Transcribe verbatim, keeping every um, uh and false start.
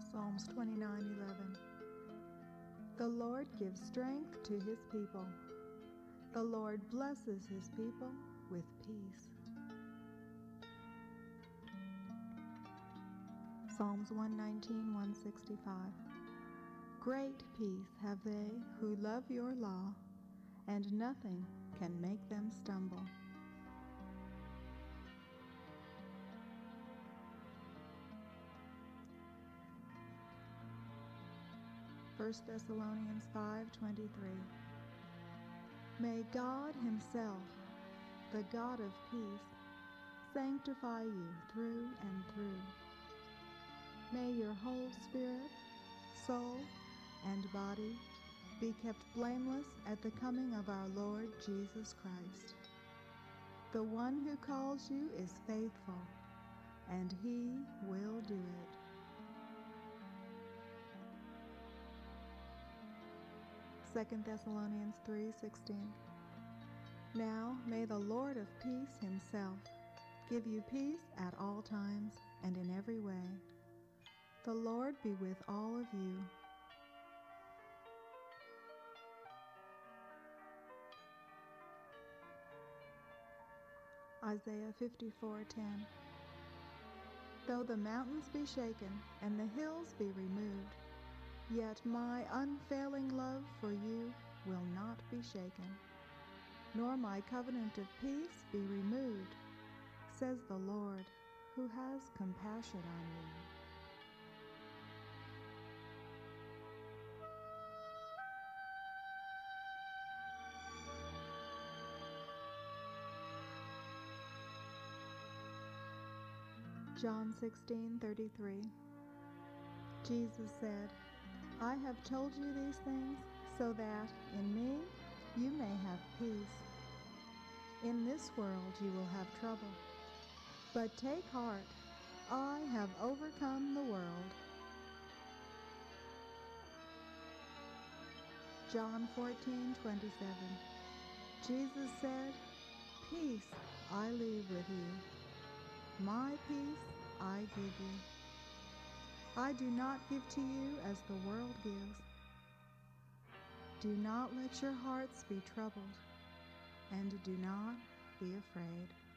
Psalms twenty-nine eleven. The Lord gives strength to his people. The Lord blesses his people with peace. Psalms one nineteen, one sixty-five. Great peace have they who love your law, and nothing can make them stumble. First Thessalonians five twenty-three. May God himself, the God of peace, sanctify you through and through. May your whole spirit, soul, and body be kept blameless at the coming of our Lord Jesus Christ. The one who calls you is faithful, and he will do it. Second Thessalonians three sixteen. Now may the Lord of peace himself give you peace at all times and in every way. The Lord be with all of you. Isaiah fifty-four ten. Though the mountains be shaken and the hills be removed, yet my unfailing love for you will not be shaken, nor my covenant of peace be removed, says the Lord, who has compassion on you. John sixteen thirty-three. Jesus said, I have told you these things so that in me you may have peace. In this world you will have trouble, but take heart, I have overcome the world. John fourteen twenty-seven. Jesus said, Peace I leave with you. My peace I give you. I do not give to you as the world gives. Do not let your hearts be troubled, and do not be afraid.